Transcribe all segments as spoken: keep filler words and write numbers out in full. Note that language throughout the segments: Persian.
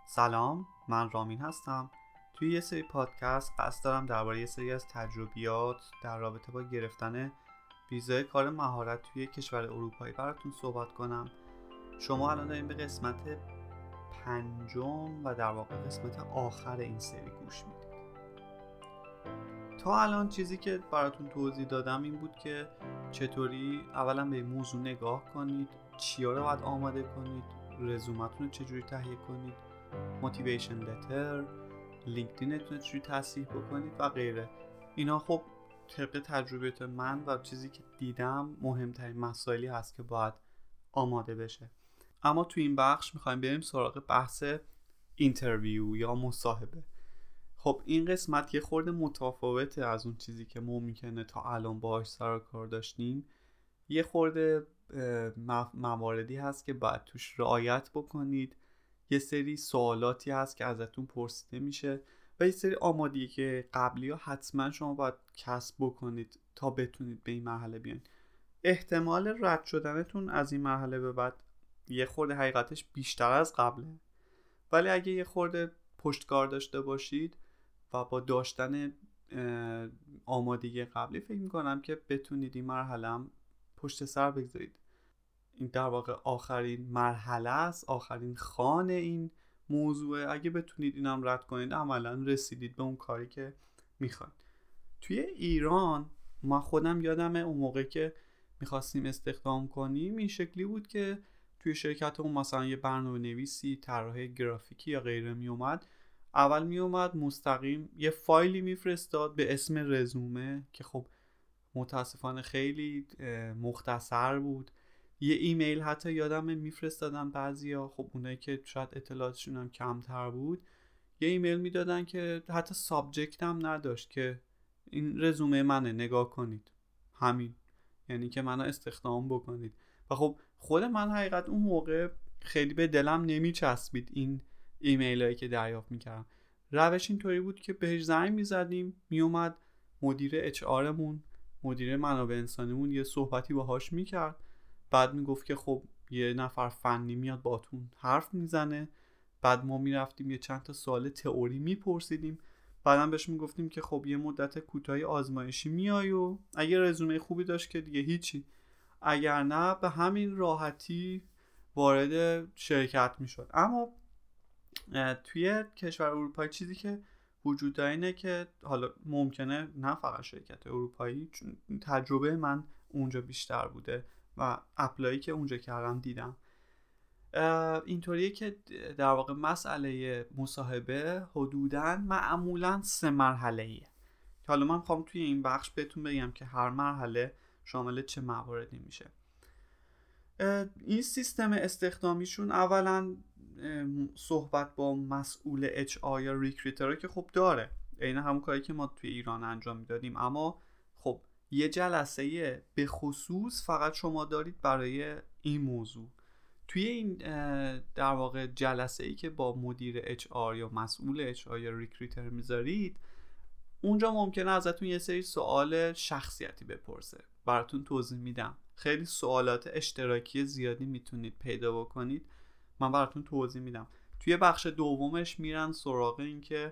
سلام، من رامین هستم. توی یه سری پادکست قصد دارم درباره یه سری از تجربیات در رابطه با گرفتن ویزای کار مهارت توی کشور اروپایی براتون صحبت کنم. شما الان دارین به قسمت پنجم و در واقع قسمت آخر این سری گوش میدید. تا الان چیزی که براتون توضیح دادم این بود که چطوری اولا به این موضوع نگاه کنید، چیا رو باید آماده کنید، رزومتون رو چجوری تهیه کنید، موتیویشن لتر، لینکدینتون رو چجوری تصحیح بکنید و غیره. اینا خب طبق تجربیات من و چیزی که دیدم مهمترین مسائلی هست که باید آماده بشه. اما تو این بخش میخوایم بریم سراغ بحث اینترویو یا مصاحبه. خب این قسمت یه خورده متفاوته از اون چیزی که ممکنه تا الان باهاش سر و کار داشتیم. یه خورده مواردی هست که باید توش رعایت بکنید، یه سری سوالاتی هست که ازتون پرسیده میشه و یه سری آمادگی که قبلی ها حتما شما باید کسب بکنید تا بتونید به این مرحله بیاین. احتمال رد شدنتون از این مرحله به بعد یه خورده حقیقتش بیشتر از قبله، ولی اگه یه خورده پشتکار داشته باشید و با داشتن آمادگی قبلی فکر میکنم که بتونید این مرحله هم پشت سر بگذارید. این در واقع آخرین مرحله است، آخرین خانه این موضوع. اگه بتونید اینم رد کنید عملا رسیدید به اون کاری که میخواید. توی ایران ما خودم یادمه اون موقع که میخواستیم استخدام کنیم این شکلی بود که توی شرکت اون مثلا یه برنامه نویسی، طراح گرافیکی یا غیره میومد. اول میومد مستقیم یه فایلی میفرستاد به اسم رزومه که خب متاسفانه خیلی مختصر بود. یه ایمیل حتی یادمه میفرستادن بعضیا، خب اونایی که شاید اطلاعاتشون هم کمتر بود یه ایمیل میدادن که حتی سابجکت هم نداشت که این رزومه منه نگاه کنید، همین، یعنی که منو استخدام بکنید. و خب خود من حقیقت اون موقع خیلی به دلم نمیچسبید این ایمیل هایی که دریافت میکردم. روش اینطوری بود که بهش زنگ میزدیم، میومد مدیر اچ آرمون، مدیر منابع انسانیمون یه صحبتی باهاش میکرد، بعد میگفت که خب یه نفر فنی میاد باتون حرف میزنه، بعد ما میرفتیم یه چند تا سوال تئوری میپرسیدیم، بعدم بهش میگفتیم که خب یه مدت کوتاهی آزمایشی میای و اگه رزومه خوبی داشت که دیگه هیچی، اگر نه به همین راحتی وارد شرکت میشد. اما توی کشور اروپایی چیزی که وجود داره اینه که حالا ممکنه نه فقط شرکت اروپایی، چون تجربه من اونجا بیشتر بوده و اپلایی که اونجا کردم دیدم اینطوریه که در واقع مسئله مصاحبه حدوداً معمولاً سه مرحله‌ایه. حالا من میخوام توی این بخش بهتون بگم که هر مرحله شامل چه مواردی میشه. این سیستم استخدامیشون اولاً صحبت با مسئول اچ آر یا ریکروتر که خب داره، عین همون کاری که ما توی ایران انجام میدادیم، اما خب یه جلسه به خصوص فقط شما دارید برای این موضوع. توی این در واقع جلسه ای که با مدیر اچ آر یا مسئول اچ آر یا ریکروتر میذارید، اونجا ممکنه ازتون یه سری سوال شخصیتی بپرسه. براتون توضیح میدم، خیلی سوالات اشتراکی زیادی میتونید پیدا بکنید، من براتون توضیح میدم. توی بخش دومش میرن سراغ این که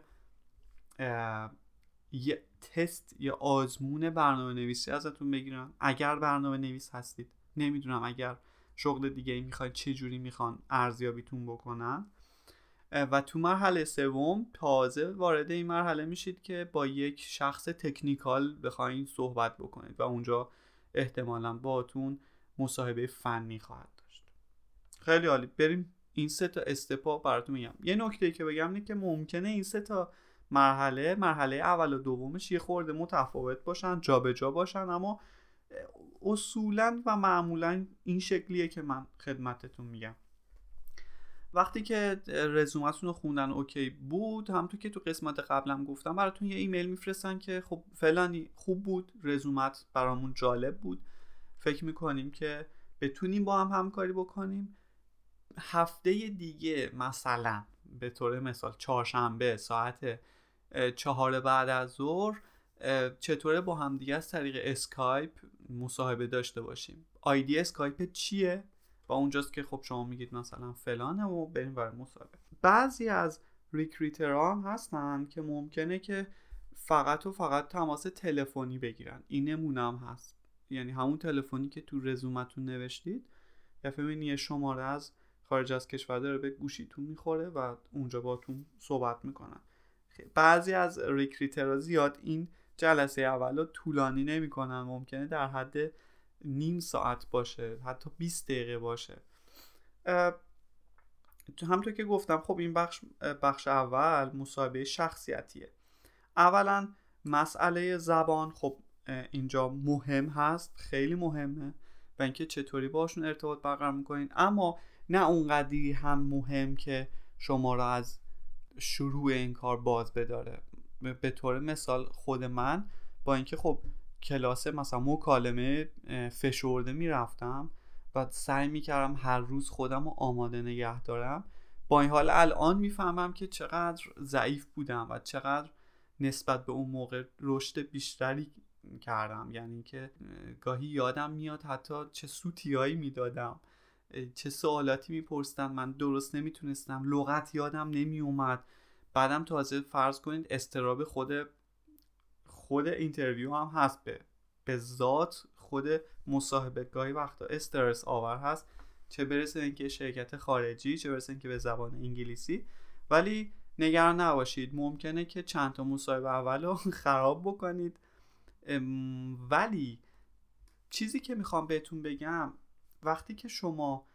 یه تست یا آزمون برنامه نویسی ازتون بگیرن اگر برنامه نویس هستید. نمیدونم اگر شغل دیگه ای میخواید چه جوری میخوان ارزیابیتون بکنن. و تو مرحله سوم تازه وارد این مرحله میشید که با یک شخص تکنیکال بخواید صحبت بکنید و اونجا احتمالاً باهاتون مصاحبه فنی خواهد داشت. خیلی عالی، بریم این سه تا استپا براتون میگم. یه نکته که بگم اینه که ممکنه این سه تا مرحله مرحله اول و دومش یه خورده متفاوت باشن، جابجا باشن، اما اصولاً و معمولاً این شکلیه که من خدمتتون میگم. وقتی که رزومتون رو خوندن اوکی بود، همونطور که تو قسمت قبلم گفتم براتون یه ایمیل میفرستن که خب فلانی خوب بود، رزومت برامون جالب بود، فکر میکنیم که بتونیم با هم همکاری بکنیم. هفته دیگه مثلا به طور مثال چهارشنبه ساعت چهار بعد از ظهر چطوره با هم دیگه از طریق اسکایپ مصاحبه داشته باشیم. آیدی اسکایپ چیه؟ و اونجاست که خب شما میگید مثلا فلانه و بریم برای مصاحبه. بعضی از ریکریترها هم هستن که ممکنه که فقط و فقط تماس تلفنی بگیرن. این نمونه هم هست، یعنی همون تلفنی که تو رزومتون نوشتید یا فهمین یه شماره از خارج از کشور داره به گوشیتون میخوره و اونجا باتون صحبت میکنن. بعضی از ریکریترها زیاد این جلسه اولو طولانی نمیکنن، ممکنه در حد نیم ساعت باشه، حتی بیست دقیقه باشه. همونطور که گفتم خب این بخش بخش اول مصاحبه شخصیتیه. اولا مسئله زبان خب اینجا مهم هست، خیلی مهمه و اینکه چطوری باشون ارتباط برقرار میکنین، اما نه اونقدری هم مهم که شما را از شروع این کار باز بداره. به طور مثال خود من با اینکه خب کلاس مثلا مکالمه فشرده میرفتم و سعی میکردم هر روز خودم رو آماده نگه دارم، با این حال الان میفهمم که چقدر ضعیف بودم و چقدر نسبت به اون موقع رشد بیشتری کردم. یعنی که گاهی یادم میاد حتی چه سوتیایی میدادم، چه سوالاتی میپرسیدن من درست نمیتونستم، لغت یادم نمیومد. بعدم تازه فرض کنید استراب خود خود اینترویو هم هست، به به ذات خود مصاحبه گاهی وقتا استرس آور هست، چه برسه اینکه شرکت خارجی، چه برسه اینکه به زبان انگلیسی. ولی نگران نباشید، ممکنه که چند تا مصاحبه اولو خراب بکنید. ولی چیزی که میخوام بهتون بگم، وقتی که شما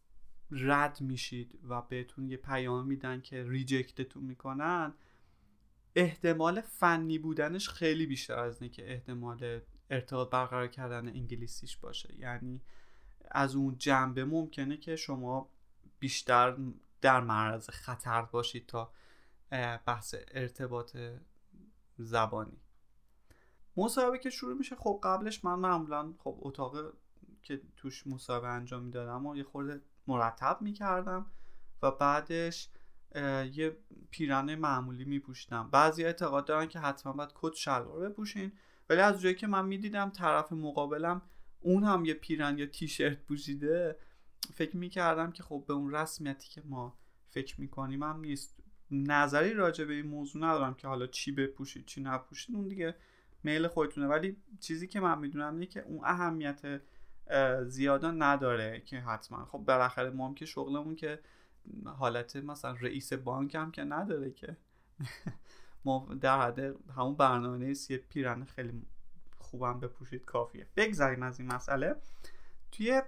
رد میشید و بهتون یه پیام میدن که ریجکتتون میکنن، احتمال فنی بودنش خیلی بیشتر از اینه که احتمال ارتباط برقرار کردن انگلیسیش باشه. یعنی از اون جنبه ممکنه که شما بیشتر در معرض خطر باشید تا بحث ارتباط زبانی. مصاحبه که شروع میشه، خب قبلش من معمولا خب اتاق که توش مصاحبه انجام میدادم و یه خورده مرتب میکردم و بعدش یه پیرن معمولی میپوشیدم. بعضی اعتقاد دارن که حتما باید کت شلوار بپوشین، ولی از جایی که من میدیدم طرف مقابلم اون هم یه پیرن یا تیشرت پوشیده، فکر میکردم که خب به اون رسمیتی که ما فکر میکنیم هم نیست. نظری راجع به این موضوع ندارم که حالا چی بپوشید چی نپوشید، اون دیگه میل خودتونه. ولی چیزی که من میدونم اینه که اون اهمیت زیادا نداره که حتما خب بالاخره ما هم که شغلمون که حالت مثلا رئیس بانک هم که نداره که ما در حد همون برنامه‌نویس یه پیرن خیلی خوبم بپوشید کافیه. بگذاریم از این مسئله. توی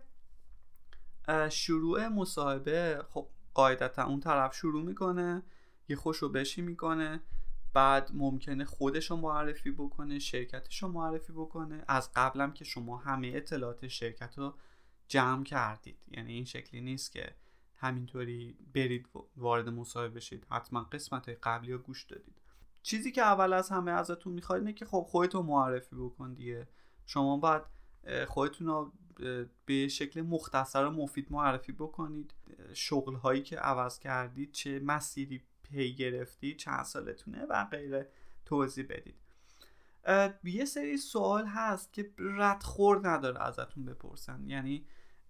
شروع مصاحبه خب قاعدتا اون طرف شروع میکنه، یه خوشو بشی میکنه، بعد ممکنه خودشو معرفی بکنه، شرکتشو معرفی بکنه، از قبلم که شما همه اطلاعات شرکت رو جمع کردید. یعنی این شکلی نیست که همینطوری برید وارد مصاحبه بشید، حتما قسمت قبلی رو گوش دادید. چیزی که اول از همه ازتون میخواد اینه که خب خودتو معرفی بکن دیگه. شما باید خودتون رو به شکل مختصر و مفید معرفی بکنید، شغل هایی که عوض کردید، چه مسیری پی گرفتید، چند سالتونه و غیره توضیح بدید. یه سری سوال هست که ردخور نداره ازتون بپرسن. یعنی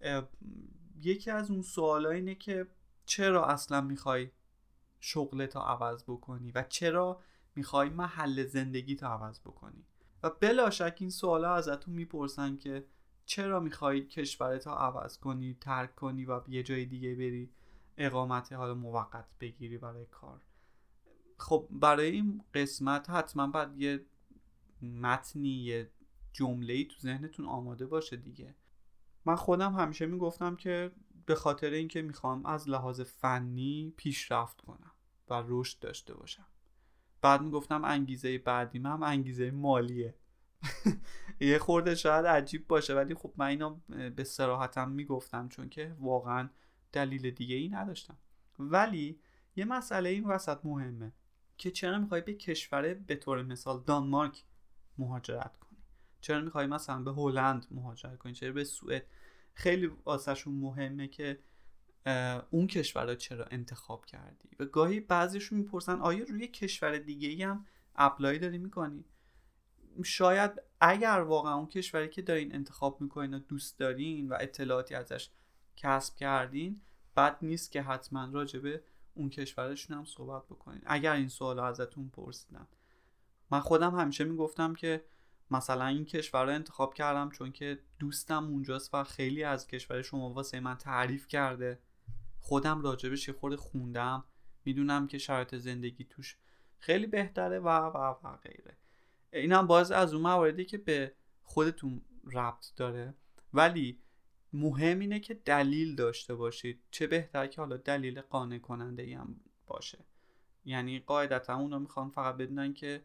یکی از اون سوال اینه که چرا اصلا میخوای شغلتو عوض بکنی و چرا میخوای محل زندگیتو عوض بکنی. و بلا شک این سوالا ازتون میپرسن که چرا میخوای کشورتو عوض کنی، ترک کنی و یه جای دیگه بری اقامت حالا موقت بگیری برای کار. خب برای این قسمت حتما باید یه متنی، یه جمله‌ای تو ذهنتون آماده باشه دیگه. من خودم همیشه میگفتم که به خاطر اینکه میخوام از لحاظ فنی پیشرفت کنم و رشد داشته باشم. بعد میگفتم انگیزه بعدیم هم انگیزه مالیه. یه خورده شاید عجیب باشه ولی خب من اینا به صراحتم میگفتم چون که واقعا دلیل دیگه ای نداشتم. ولی یه مسئله این وسط مهمه که چرا میخوای به کشور به طور مثال دانمارک مهاجرت کنی، چرا میخوای مثلا به هلند مهاجرت کنی، چرا به سوئد. خیلی واسهشون مهمه که اون کشور رو چرا انتخاب کردی. و گاهی بعضیشون میپرسن آیا روی کشور دیگه ای هم اپلای داری میکنی. شاید اگر واقعا اون کشوری که دارین انتخاب میکنین و دوست دارین و اطلاعاتی ازش کسب کردین، بد نیست که حتما راجبه اون کشورشون هم صحبت بکنید اگر این سوال ازتون پرسیدن. من خودم همیشه میگفتم که مثلا این کشور رو انتخاب کردم چون که دوستم اونجاست و خیلی از کشور شما واسه من تعریف کرده، خودم راجبش یه خورده خوندم، میدونم که شرایط زندگی توش خیلی بهتره و و و غیره. اینم باز از اون مواردی که به خودتون ربط داره، ولی مهم اینه که دلیل داشته باشید. چه بهتر که حالا دلیل قانع کننده ای هم باشه. یعنی قاعدتا اونا میخوان فقط بدونن که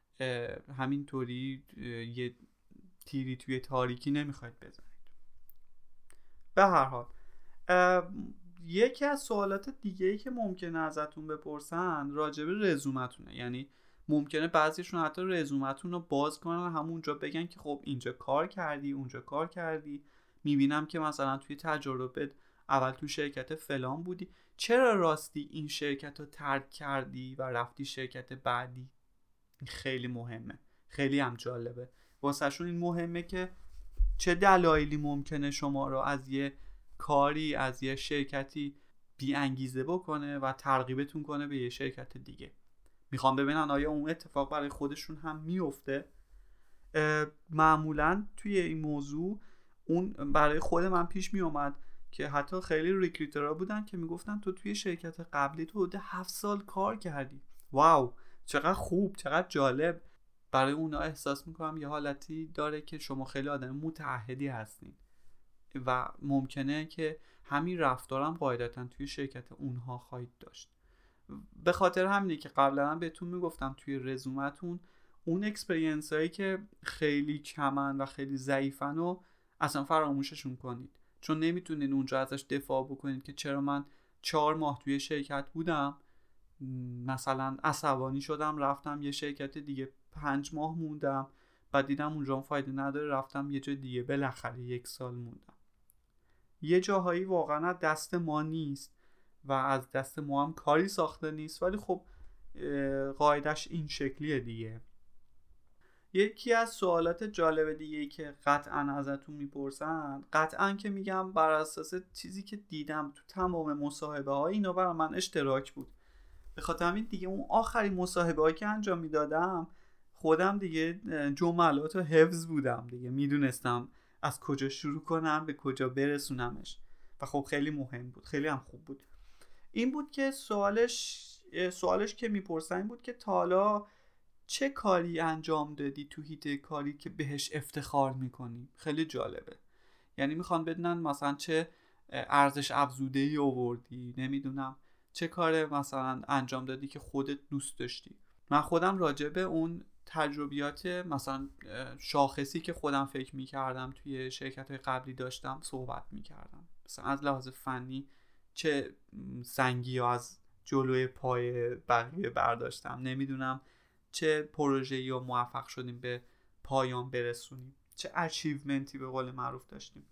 همینطوری یه تیری توی تاریکی نمیخواید بزنید. به هر حال یکی از سوالات دیگه ای که ممکنه ازتون بپرسن راجع به رزومتونه. یعنی ممکنه بعضیشون حتی رزومتون رو باز کنن همونجا بگن که خب اینجا کار کردی اونجا کار کردی، میبینم که مثلا توی تجربه اول تو شرکت فلان بودی، چرا راستی این شرکت رو ترک کردی و رفتی شرکت بعدی؟ خیلی مهمه، خیلی هم جالبه واسهشون. این مهمه که چه دلایلی ممکنه شما رو از یه کاری از یه شرکتی بی انگیزه بکنه و ترغیبتون کنه به یه شرکت دیگه. میخوام ببینن آیا اون اتفاق برای خودشون هم میفته. معمولا توی این موضوع اون برای خود من پیش میومد که حتی خیلی ریکروترها بودن که میگفتن تو توی شرکت قبلی تو حدود هفت سال کار کردی. واو، چقدر خوب، چقدر جالب. برای اونا احساس میکنم یه حالتی داره که شما خیلی آدم متعهدی هستین و ممکنه که همین رفتارم قاعدتا توی شرکت اونها خواهید داشت. به خاطر همینه که قبلا هم بهتون میگفتم توی رزومتون اون اکسپریانس هایی که خیلی کمن و خیلی ضعیفن و اصلا فراموششون کنید، چون نمیتونین اونجا ازش دفاع بکنید که چرا من چهار ماه توی شرکت بودم مثلا عصبانی شدم رفتم یه شرکت دیگه پنج ماه موندم بعد دیدم اونجا فایده نداره رفتم یه جای دیگه بالاخره یک سال موندم. یه جاهایی واقعا دست ما نیست و از دست ما هم کاری ساخته نیست، ولی خب قاعدش این شکلیه دیگه. یکی از سوالات جالب دیگه که قطعا ازتون میپرسن، قطعا که میگم بر اساس چیزی که دیدم تو تمام مصاحبه ها اینا برای من اشتراک بود، به خاطر همین دیگه اون آخرین مصاحبه هایی که انجام میدادم خودم دیگه جملات رو حفظ بودم دیگه، میدونستم از کجا شروع کنم به کجا برسونمش و خب خیلی مهم بود، خیلی هم خوب بود. این بود که سوالش سوالش که میپرسن این بود که تا حالا چه کاری انجام دادی تو حیطه کاری که بهش افتخار میکنی. خیلی جالبه، یعنی میخوان بدونن مثلا چه ارزش افزوده‌ای آوردی، نمیدونم چه کار مثلا انجام دادی که خودت دوست داشتی. من خودم راجع به اون تجربیات مثلا شاخصی که خودم فکر میکردم توی شرکت‌های قبلی داشتم صحبت میکردم، مثلا از لحاظ فنی چه سنگی ها از جلوی پای بقیه برداشتم، نمیدونم چه پروژه‌ای رو موفق شدیم به پایان برسونیم، چه اچیومنتی به قول معروف داشتیم.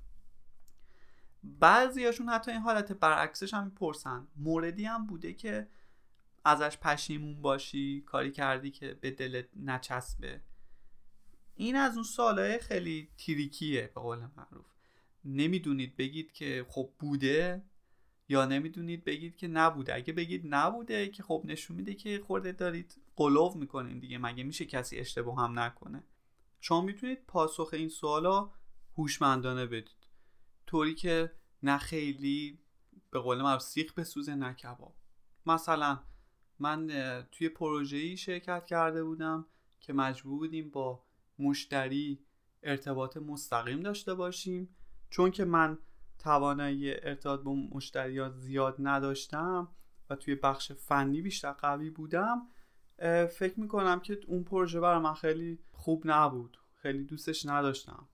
بعضیاشون حتی این حالت برعکسش هم میپرسن، موردی هم بوده که ازش پشیمون باشی، کاری کردی که به دلت نچسبه. این از اون سوالای خیلی تریکیه به قول معروف، نمیدونید بگید که خب بوده یا نمیدونید بگید که نبوده. اگه بگید نبوده که خب نشون میده که خورده دارید قلوف میکنین دیگه، مگه میشه کسی اشتباه هم نکنه. شما میتونید پاسخ این سوالا هوشمندانه بدید، طوری که نه خیلی به قول معروف سیخ بسوزه نه کباب. مثلا من توی پروژه‌ای شرکت کرده بودم که مجبور بودیم با مشتری ارتباط مستقیم داشته باشیم، چون که من توانایی ارتباط با مشتریات زیاد نداشتم و توی بخش فنی بیشتر قوی بودم. فکر میکنم که اون پروژه برای من خیلی خوب نبود، خیلی دوستش نداشتم.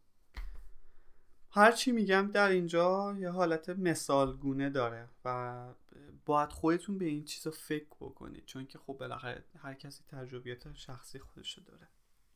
هرچی میگم در اینجا یه حالت مثالگونه داره و باید خودتون به این چیزا فکر بکنید، چون که خب بالاخره هر کسی تجربیات شخصی خودشو داره.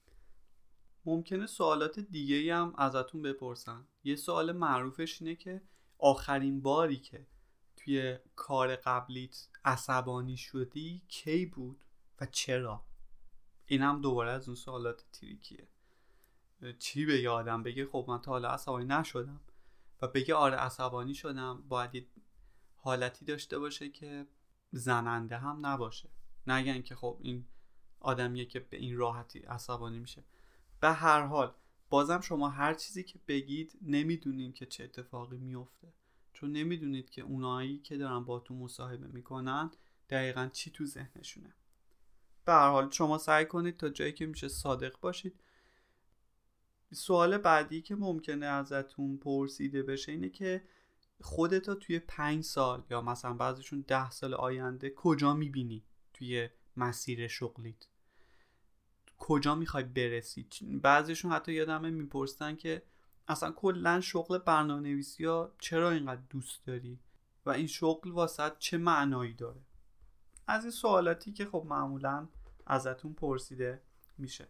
ممکنه سوالات دیگه‌ای هم ازتون بپرسن. یه سوال معروفش اینه که آخرین باری که توی کار قبلیت عصبانی شدی کی بود و چرا؟ این هم دوباره از اون سوالات تریکیه. چی به یادم بگه خب من تا حالا عصبانی نشدم و بگه آره عصبانی شدم، باید یه حالتی داشته باشه که زننده هم نباشه. نگن که خب این آدمیه که به این راحتی عصبانی میشه. به هر حال بازم شما هر چیزی که بگید نمیدونین که چه اتفاقی میفته، چون نمیدونید که اونایی که دارن با تو مصاحبه میکنن دقیقاً چی تو ذهنشونه. به هر حال شما سعی کنید تا جایی که میشه صادق باشید. سوال بعدی که ممکنه ازتون پرسیده بشه اینه که خودتو توی پنج سال یا مثلا بعضیشون ده سال آینده کجا میبینی توی مسیر شغلیت؟ کجا میخوای برسی؟ بعضیشون حتی یادمه میپرسن که اصلا کلا شغل برنامه‌نویسی ها چرا اینقدر دوست داری و این شغل واسه چه معنایی داره؟ از این سوالاتی که خب معمولا ازتون پرسیده میشه.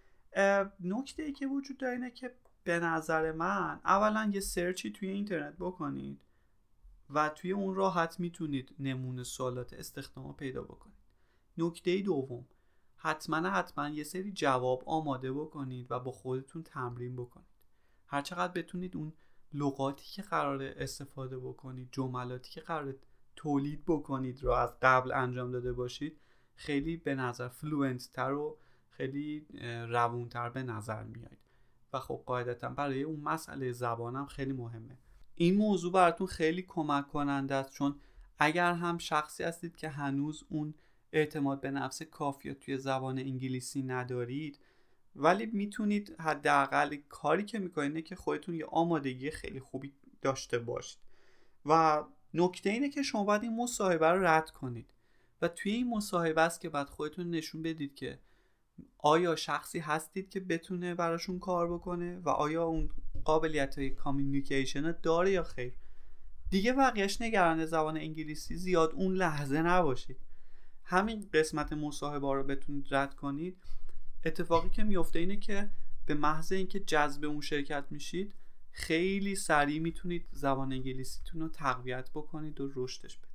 نکته ای که وجود داره اینه که به نظر من اولا یه سرچی توی اینترنت بکنید و توی اون راحت میتونید نمونه سوالات استخدام پیدا بکنید. نکته دوم، حتما حتما یه سری جواب آماده بکنید و با خودتون تمرین بکنید. هر چقدر بتونید اون لغاتی که قراره استفاده بکنید، جملاتی که قراره تولید بکنید رو از قبل انجام داده باشید، خیلی به نظر فلوئنت تر و خیلی روونتر به نظر میاد و خب قاعدتا برای اون مسئله زبانم خیلی مهمه. این موضوع براتون خیلی کمک کننده است، چون اگر هم شخصی هستید که هنوز اون اعتماد به نفس کافی توی زبان انگلیسی ندارید، ولی میتونید حداقل کاری که میکنید که خودتون یه آمادگی خیلی خوبی داشته باشید. و نکته اینه که شما باید این مصاحبه رو رد کنید و توی این مصاحبه است که بعد خودتون نشون بدید که آیا شخصی هستید که بتونه براشون کار بکنه و آیا اون قابلیت های کامیونیکیشن داره یا خیر. دیگه بقیهش نگران زبان انگلیسی زیاد اون لحظه نباشید. همین قسمت مصاحبه رو بتونید رد کنید، اتفاقی که میفته اینه که به محض اینکه جذب اون شرکت میشید خیلی سریع میتونید زبان انگلیسیتون رو تقویت بکنید و رشدش بدید.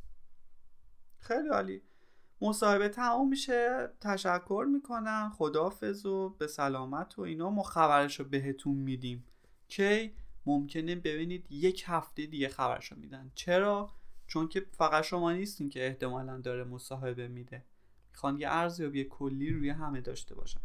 خیلی عالی. مصاحبه تمام میشه، تشکر میکنن، خداحافظ و به سلامت و اینا. ما خبرشو بهتون میدیم که ممکنه ببینید یک هفته دیگه خبرشو میدن. چرا؟ چون که فقط شما نیستین که احتمالاً داره مصاحبه میده، میخوان یه ارزیابی کلی روی همه داشته باشن.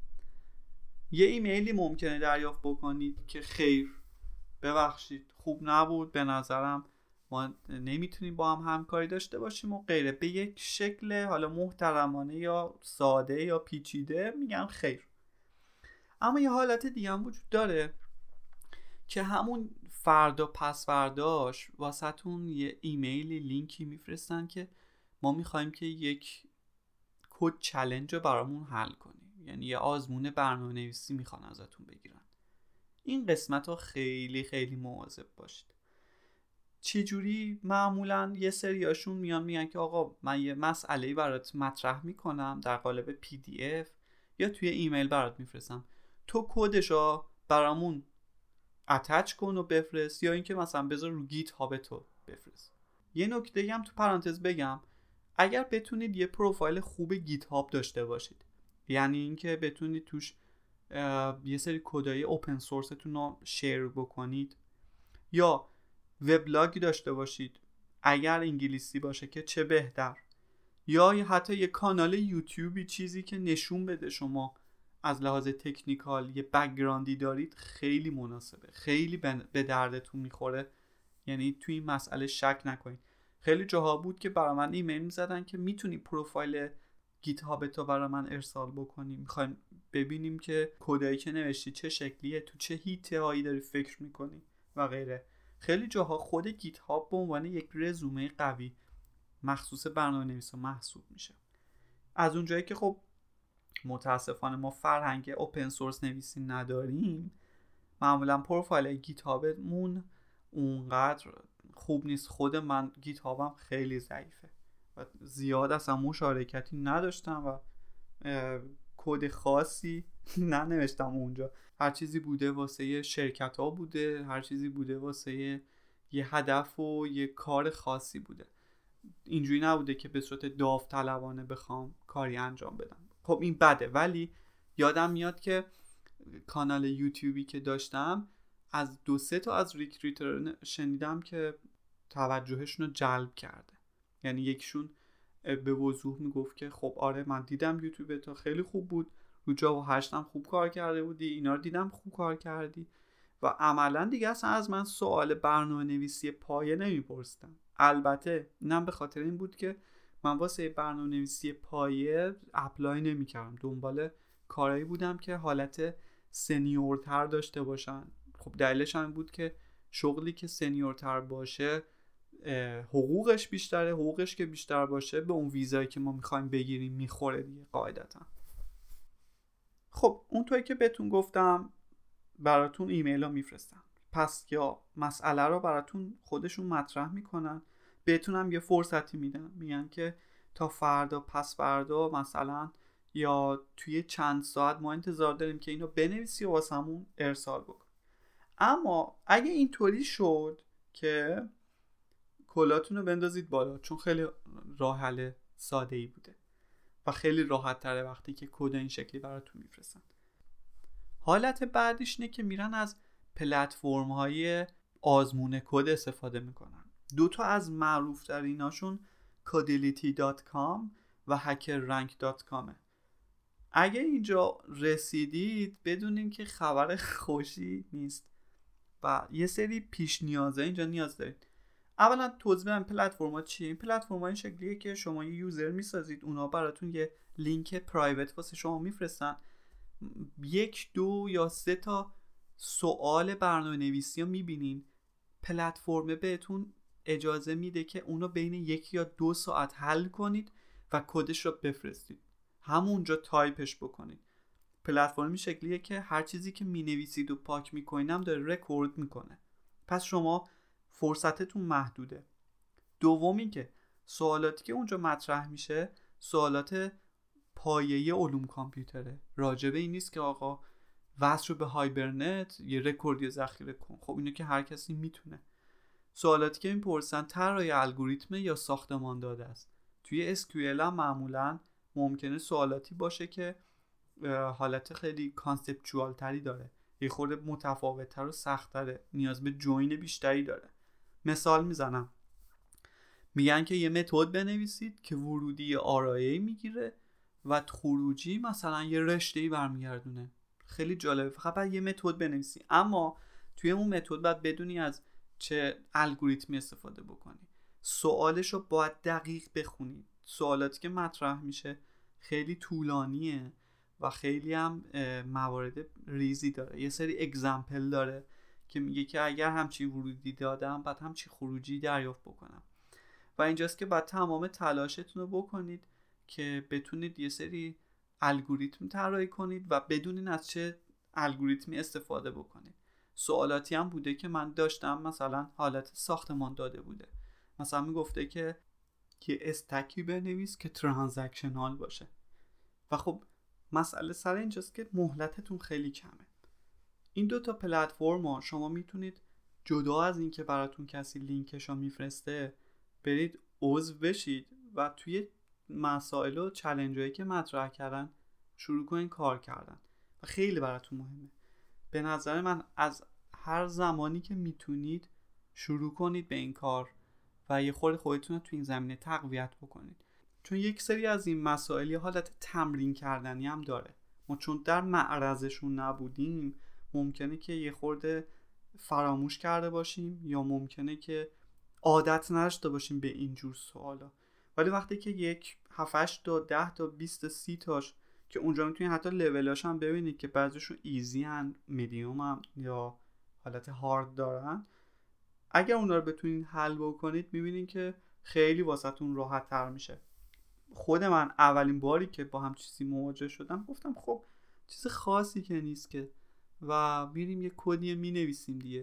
یه ایمیلی ممکنه دریافت بکنید که خیر ببخشید خوب نبود، به نظرم ما نمیتونیم با هم همکاری داشته باشیم و غیره، به یک شکل حالا محترمانه یا ساده یا پیچیده میگن خیر. اما یه حالت دیگه هم وجود داره که همون فردا پس فرداش واسهتون یه ایمیلی لینکی میفرستن که ما میخوایم که یک کد چالش رو برامون حل کنیم، یعنی یه آزمون برنامه نویسی میخوان ازتون بگیرن. این قسمت ها خیلی خیلی مواظب باشید. چجوری؟ معمولا یه سریاشون میان میگن که آقا من یه مسئله‌ای برات مطرح میکنم در قالب پی دی اف یا توی ایمیل برات میفرستم، تو کدشو برامون اتچ کن و بفرست، یا اینکه مثلا بذار رو گیت هاب تو بفرست. یه نکته هم تو پرانتز بگم، اگر بتونید یه پروفایل خوب گیت هاب داشته باشید، یعنی اینکه بتونید توش یه سری کدای اوپن سورستون رو شیر بکنید، یا وبلاگی داشته باشید اگر انگلیسی باشه که چه بهتر، یا حتی یه کانال یوتیوبی، چیزی که نشون بده شما از لحاظ تکنیکال یه بک‌گراندی دارید، خیلی مناسبه، خیلی به دردتون میخوره. یعنی توی این مسئله شک نکنید. خیلی جاها بود که برای من ایمیل میزدن که میتونی پروفایل گیت هاب تو برای من ارسال بکنی، میخوایم ببینیم که کدایی که نوشتی چه شکلیه، تو چه هیته هایی داری فکر میکنی و غیره. خیلی جاها خود گیت هاب به عنوان یک رزومه قوی مخصوص برنامه‌نویسا محسوب میشه. از اونجایی که خب متاسفانه ما فرهنگ اوپن سورس نویسی نداریم، معمولا پروفایل گیت هابمون اونقدر خوب نیست. خود من گیت هابم خیلی ضعیفه و زیاد اصلا مشارکتی نداشتم و کد خاصی ننوشتم اونجا. هر چیزی بوده واسه شرکت ها بوده، هر چیزی بوده واسه یه هدف و یه کار خاصی بوده. اینجوری نبوده که به صورت داوطلبانه بخوام کاری انجام بدم. خب این بده، ولی یادم میاد که کانال یوتیوبی که داشتم از دو سه تا از ریکروتر شنیدم که توجهشون رو جلب کرده یعنی یکیشون به وضوح میگفت که خب آره من دیدم یوتیوب تا خیلی خوب بود، رو جاوا هشت هم خوب کار کرده بودی، اینا رو دیدم خوب کار کردی و عملا دیگه اصلا از من سوال برنامه نویسی پایه نمیپرسیدم. البته اینم به خاطر این بود که من واسه برنامه نویسی پایه اپلای نمیکردم، دنبال کارهایی بودم که حالت سنیورتر داشته باشن. خب دلیلش هم بود که شغلی که سنیورتر باشه حقوقش بیشتره، حقوقش که بیشتر باشه به اون ویزایی که ما میخوایم بگیریم میخوره دیگه قاعدتا. خب اونطوری که بهتون گفتم براتون ایمیل ها میفرستن، پس یا مسئله رو براتون خودشون مطرح میکنن، بهتون هم یه فرصتی میدن، میگن که تا فردا پس فردا مثلا یا توی چند ساعت ما انتظار داریم که اینو بنویسی و واسمون ارسال بکن. اما اگه اینطوری شد که کلاتون رو بندازید بالا، چون خیلی راه حل ساده ای بوده و خیلی راحت تره وقتی که کد این شکلی براتون میفرستن. حالت بعدیش اینه که میرن از پلتفرم های آزمون کد استفاده میکنن. دو تا از معروف تریناشون کدلیتی دات کام و هکر رنک دات کام. اگه اینجا رسیدید بدونین که خبر خوشی نیست و یه سری پیش نیازه اینجا نیاز دارید. اولا توضیح بدم پلتفرم‌ها چیه. این پلتفرم‌ها این شکلیه که شما یه یوزر میسازید، اونا براتون یه لینک پرایوت واسه شما میفرستن، یک دو یا سه تا سوال برنامه نویسی رو میبینین، پلتفرم بهتون اجازه میده که اونو بین یک یا دو ساعت حل کنید و کدش رو بفرستید، همونجا تایپش بکنید. پلتفرم این شکلیه که هر چیزی که مینویسید و پاک میکنین هم داره رکورد میکنه، پس شما فرصتتون محدوده. دومی که سوالاتی که اونجا مطرح میشه سوالات پایه‌ای علوم کامپیوتره، راجبه این نیست که آقا وصل رو به هایبرنت یه رکوردی ذخیره کن، خب اینو که هر کسی میتونه. سوالاتی که میپرسن طراحی الگوریتم یا ساختمان داده است. توی اس کیو ال هم معمولا ممکنه سوالاتی باشه که حالت خیلی کانسپچوال تری داره، یه خورده متفاوت تر و سخت تره، نیاز به جوین بیشتری داره. مثال میزنم، میگن که یه متد بنویسید که ورودی آرایه میگیره و خروجی مثلا یه رشته‌ای برمیگردونه. خیلی جالبه، فقط باید یه متد بنویسی، اما توی اون متد باید بدونی از چه الگوریتمی استفاده بکنی، سوالش رو باید دقیق بخونی. سوالاتی که مطرح میشه خیلی طولانیه و خیلی هم موارد ریزی داره، یه سری اگزمپل داره که میگه که اگر همچی ورودی دادم بعد همچی خروجی دریافت بکنم و اینجاست که باید تمام تلاشتون رو بکنید که بتونید یه سری الگوریتم طراحی کنید و بدونین از چه الگوریتمی استفاده بکنید. سوالاتی هم بوده که من داشتم مثلا حالت ساختمان داده بوده، مثلا میگفته که که استکی بنویس که ترانزکشنال باشه و خب مسئله سر اینجاست که مهلتتون خیلی کمه. این دو تا پلتفرم ها شما میتونید جدا از این که براتون کسی لینکشو میفرسته برید عضو بشید و توی مسائل و چالنجایی که مطرح کردن شروع کنین کار کردن و خیلی براتون مهمه. به نظر من از هر زمانی که میتونید شروع کنید به این کار و یه خورده خودتون رو توی این زمینه تقویت بکنید، چون یک سری از این مسائل یه حالت تمرین کردنی هم داره. ما چون در معرضشون نبودیم ممکنه که یه خورده فراموش کرده باشیم یا ممکنه که عادت نداشته باشیم به اینجور سوالا، ولی وقتی که یک هفت تا ده تا بیست تا سی تاش که اونجا میتونید حتی لولاش هم ببینید که بعضیشون ایزی هن، میدیوم هم یا حالت هارد دارن، اگر اونا رو بتونید حل بکنید میبینید که خیلی واسهتون راحت تر میشه. خود من اولین باری که با هم چیزی مواجه شدم گفتم خب چیز خاصی که نیست که و میریم یه کدی می نویسیم دیگه.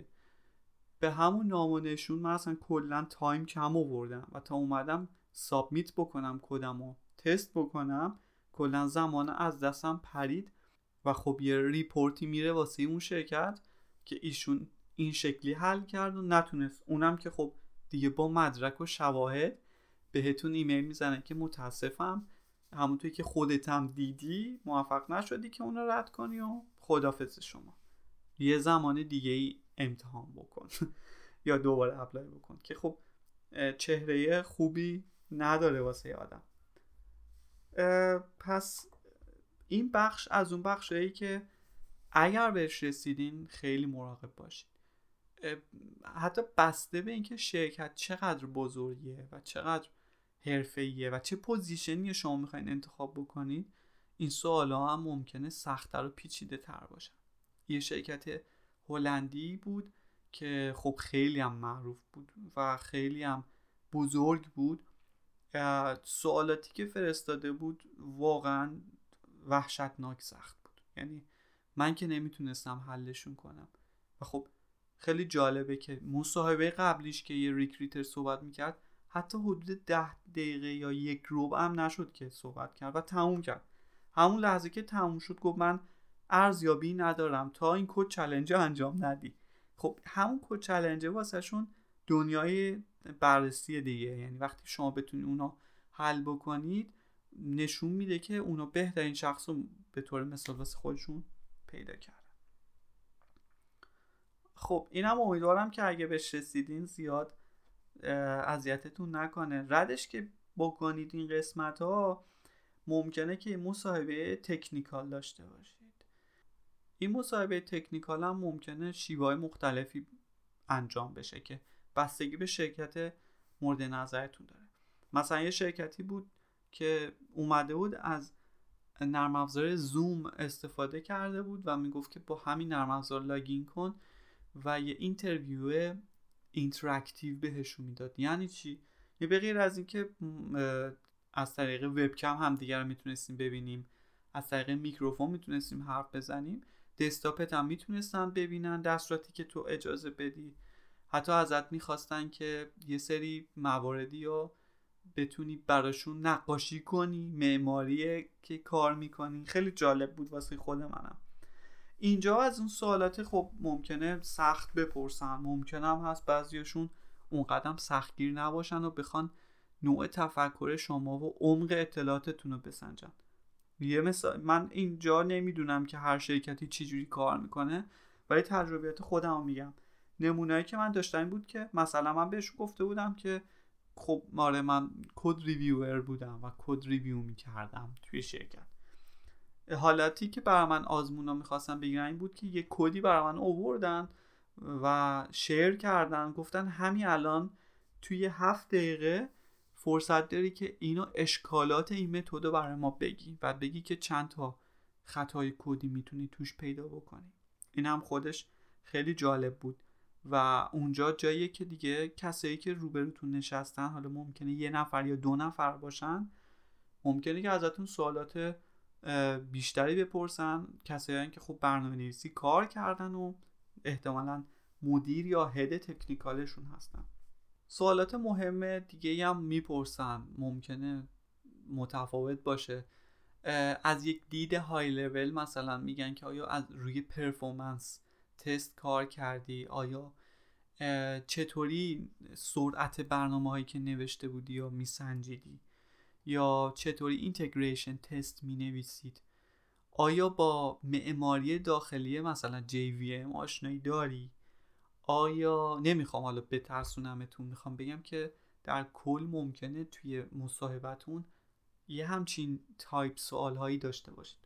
به همون نام و نشون من اصلا کلا تایم کم آوردم و تا اومدم سابمیت بکنم کدم و تست بکنم کلا زمان از دستم پرید و خب یه ریپورتی میره واسه اون شرکت که ایشون این شکلی حل کرد و نتونست، اونم که خب دیگه با مدرک و شواهد بهتون ایمیل میزنه که متاسفم همونطوری که خودت هم دیدی موفق نشدی که اون رو رد کنی و خداحافظ شما، یه زمان دیگه ای امتحان بکن یا دوباره اپلای بکن، که خب چهره خوبی نداره واسه آدم. پس این بخش از اون بخشایی که اگر بهش رسیدین خیلی مراقب باشید، حتی بسته به اینکه شرکت چقدر بزرگیه و چقدر حرفه‌ایه و چه پوزیشنی شما میخواین انتخاب بکنید، این سوالا هم ممکنه سخت‌تر و پیچیده تر باشن. یه شرکت هلندی بود که خب خیلی هم معروف بود و خیلی هم بزرگ بود. سوالاتی که فرستاده بود واقعا وحشتناک سخت بود، یعنی من که نمیتونستم حلشون کنم. و خب خیلی جالبه که مصاحبه قبلیش که یه ریکریتر صحبت میکرد حتی حدود ده دقیقه یا یک ربع هم نشد که صحبت کرد و تموم کرد. همون لحظه که تموم شد گفت من ارزیابی ندارم تا این کد چالش انجام ندی. خب همون کد چالش واسه شون دنیای بررسی دیگه، یعنی وقتی شما بتونید اونا حل بکنید نشون میده که اونا بهترین شخص رو به طور مثال واسه خودشون پیدا کردن. خب اینم امیدوارم که اگه بهش رسیدین زیاد اذیتتون نکنه. ردش که بکنید این قسمت ها ممکنه که مصاحبه تکنیکال داشته باشید. این مصاحبه تکنیکال هم ممکنه شیوه‌های مختلفی انجام بشه که بستگی به شرکت مورد نظرتون داره. مثلا یه شرکتی بود که اومده بود از نرم افزار زوم استفاده کرده بود و میگفت که با همین نرم افزار لاگین کن و یه اینترویو اینتراکتیو بهشون میداد. یعنی چی؟ یه به غیر از این که از طریق وبکم هم دیگر رو میتونستیم ببینیم، از طریق میکروفون میتونستیم حرف بزنیم، دسکتاپت هم میتونستن ببینن دستوراتی که تو اجازه بدی. حتی ازت میخواستن که یه سری مواردی رو بتونی براشون نقاشی کنی، معماری که کار میکنی. خیلی جالب بود واسه خود منم. اینجا از اون سوالات خب ممکنه سخت بپرسن، ممکنه هم هست بعضیاشون اون قدم سختگیر نباشن و بخوان نوع تفکر شما و عمق اطلاعاتتون رو بسنجن. یه مثال، من اینجا نمیدونم که هر شرکتی چی جوری کار میکنه ولی تجربیات خودم رو میگم. نمونه‌ای که من داشتم این بود که مثلا من بهش گفته بودم که خب ماره من کد ریویور بودم و کد ریویو میکردم توی شرکت. حالتی که برای من آزمونا میخواستن بگیرن این بود که یه کدی برای من آوردن و شیر کردن، گفتن همین الان توی هفت دقیقه فرصت داری که اینو اشکالات این متد رو برای ما بگی و بگی که چند تا خطای کدی میتونی توش پیدا بکنی. این هم خودش خیلی جالب بود و اونجا جاییه که دیگه کسایی که روبروتون نشستن، حالا ممکنه یه نفر یا دو نفر باشن، ممکنه که ازتون سوالات بیشتری بپرسن. کسایی که خوب برنامه نویسی کار کردن و احتمالاً مدیر یا هد تکنیکالشون هستن. سوالات مهم دیگه هم میپرسن، ممکنه متفاوت باشه. از یک دید های لول مثلا میگن که آیا از روی پرفورمنس تست کار کردی، آیا چطوری سرعت برنامه هایی که نوشته بودی یا میسنجیدی، یا چطوری اینتگریشن تست می نویسید، آیا با معماری داخلی مثلا جی وی ام آشنایی داری، آیا نمیخوام حالا بترسونمتون، میخوام بگم که در کل ممکنه توی مصاحبتون یه همچین تایپ سوال هایی داشته باشید.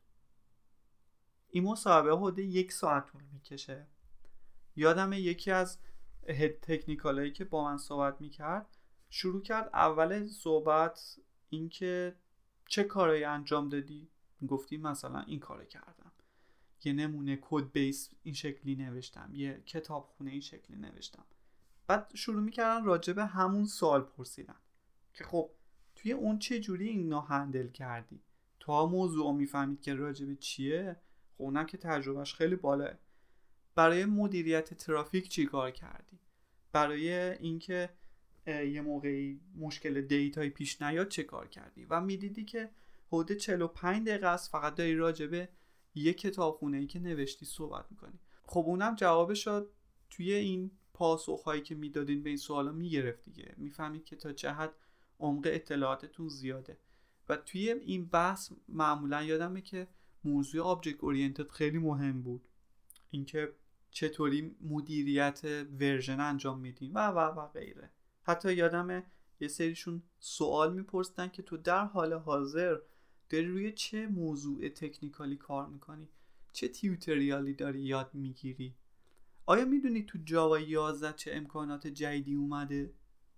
این مصاحبه حدود یک ساعت طول میکشه. یادمه یکی از هد تکنیکال هایی که با من صحبت میکرد شروع کرد اول صحبت این که چه کارایی انجام دادی؟ گفتی مثلا این کارو کردم، یه نمونه کد بیس این شکلی نوشتم، یه کتابخونه این شکلی نوشتم. بعد شروع میکردن راجع به همون سوال پرسیدن که خب توی اون چه جوری اینو هندل کردی تا موضوع میفهمید که راجع به چیه. خب اونم که تجربهش خیلی بالاه. برای مدیریت ترافیک چی کار کردی؟ برای اینکه یه موقعی مشکل دیتایی پیش نیاد چه کار کردی؟ و میدیدی که حدود چهل و پنج دقیقه است فقط داری راجع به یه کتابخونه‌ای که نوشتی صحبت میکنی. خب اونم جوابش رو توی این پاسخهایی که میدادین به این سوالا میگرفت دیگه، میفهمید که تا چه حد عمق اطلاعاتتون زیاده. و توی این بحث معمولا یادمه که موضوع آبجکت اورینتد خیلی مهم بود، اینکه چطوری مدیریت ورژن انجام میدین و و و غیره. حتی یادمه یه سریشون سوال میپرسن که تو در حال حاضر داری روی چه موضوع تکنیکالی کار میکنی، چه تیوتریالی داری یاد میگیری، آیا میدونی تو جاوا یازده چه امکانات جدیدی اومده.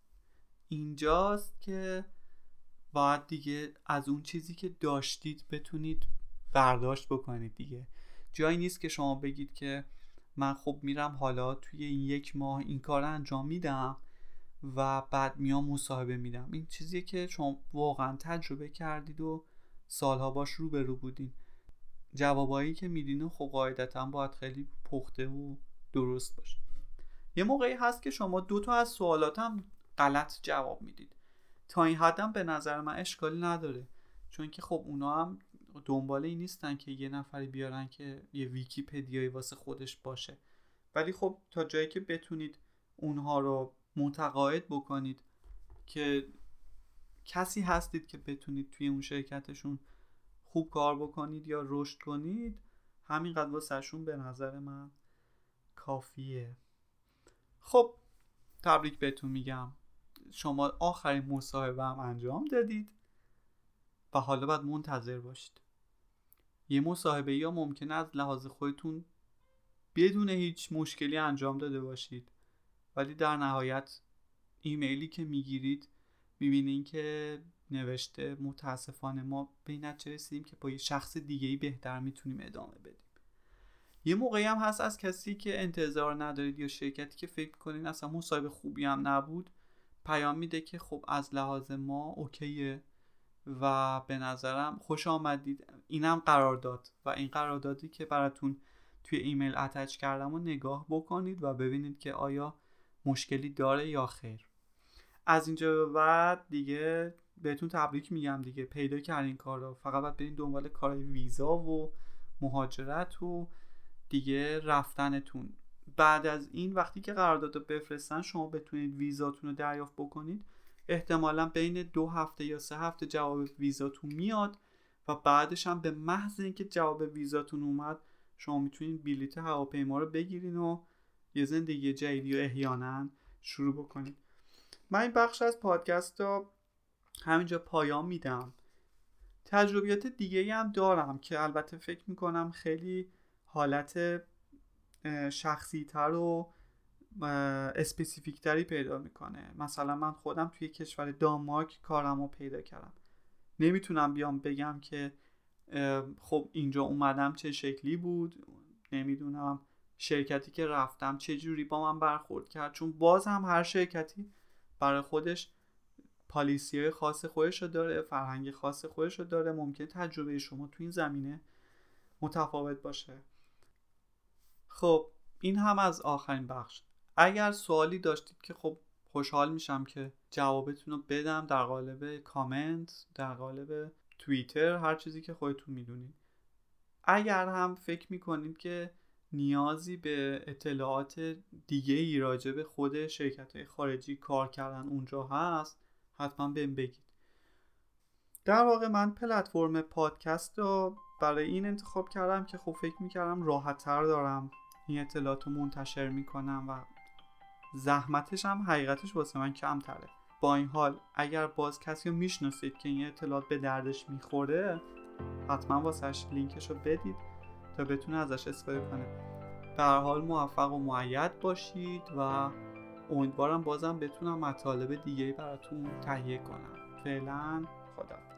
اینجاست که باید دیگه از اون چیزی که داشتید بتونید برداشت بکنید دیگه. جایی نیست که شما بگید که من خب میرم حالا توی این یک ماه این کار انجام میدم و بعد میام مصاحبه میدم. این چیزیه که شما واقعا تجربه کردید و سالها باش رو به رو بودین. جوابایی که میدین خب قاعدتا باید خیلی پخته و درست باشه. یه موقعی هست که شما دو تا از سوالاتم غلط جواب میدید. تا این حدم به نظر من اشکالی نداره، چون که خب اونا هم دنبال این نیستن که یه نفری بیارن که یه ویکی‌پدیایی واسه خودش باشه، ولی خب تا جایی که بتونید اونها رو متقاعد بکنید که کسی هستید که بتونید توی اون شرکتشون خوب کار بکنید یا رشد کنید، همینقدر واسهشون به نظر من کافیه. خب تبریک بهتون میگم، شما آخرین مصاحبه هم انجام دادید و حالا باید منتظر باشید. یه مصاحبه یا ممکنه از لحاظ خودتون بدون هیچ مشکلی انجام داده باشید، ولی در نهایت ایمیلی که میگیرید میبینین که نوشته متاسفانه ما به این نتیجه رسیدیم که با یه شخص دیگه‌ای بهتر میتونیم ادامه بدیم. یه موقعی هم هست از کسی که انتظار ندارید یا شرکتی که فکر کنین اصلا مصاحبه خوبی هم نبود پیام میده که خب از لحاظ ما اوکیه و به نظرم خوش آمدید. اینم قرارداد و این قراردادی که براتون توی ایمیل اتچ کردم رو نگاه بکنید و ببینید که آیا مشکلی داره یا خیر. از اینجا به بعد دیگه بهتون تبریک میگم دیگه، پیدا کردین کار رو. فقط باید برین دنبال کارهای ویزا و مهاجرت و دیگه رفتنتون. بعد از این وقتی که قرارداد رو بفرستن شما بتونید ویزاتون رو دریافت بکنید، احتمالاً بین دو هفته یا سه هفته جواب ویزاتون میاد و بعدش هم به محض اینکه جواب ویزاتون اومد شما میتونید بلیط هواپیما رو بگیرین و یه زندگی جدیدی رو احیانا شروع بکنید. من این بخش از پادکست رو همینجا پایان میدم. تجربیات دیگه‌ای هم دارم که البته فکر میکنم خیلی حالت شخصی تر و اسپسیفیک تری پیدا میکنه. مثلا من خودم توی کشور دانمارک کارم رو پیدا کردم. نمیتونم بیام بگم که خب اینجا اومدم چه شکلی بود، نمیدونم شرکتی که رفتم چه جوری با من برخورد کرد، چون باز هم هر شرکتی برای خودش پالیسی‌های خاص خودش رو داره، فرهنگ خاص خودش رو داره. ممکن تجربه شما تو این زمینه متفاوت باشه. خب این هم از آخرین بخش. اگر سوالی داشتید که خب خوشحال میشم که جوابتون رو بدم در قالب کامنت، در قالب توییتر، هر چیزی که خودتون میدونید. اگر هم فکر میکنید که نیازی به اطلاعات دیگه ای راجع به خود شرکت‌های خارجی کار کردن اونجا هست، حتما بهم بگید. در واقع من پلتفرم پادکست رو برای این انتخاب کردم که خب فکر میکردم راحت‌تر دارم این اطلاعات رو منتشر میکنم و زحمتش هم حقیقتش واسه من کمتره. با این حال اگر باز کسی رو میشناسید که این اطلاعات به دردش میخوره، حتما واسهش لینکش رو بدید تا بتونه ازش استفاده کنه. به هر حال موفق و مؤید باشید و امیدوارم بازم بتونم مطالب دیگه‌ای براتون تهیه کنم. فعلا خدا.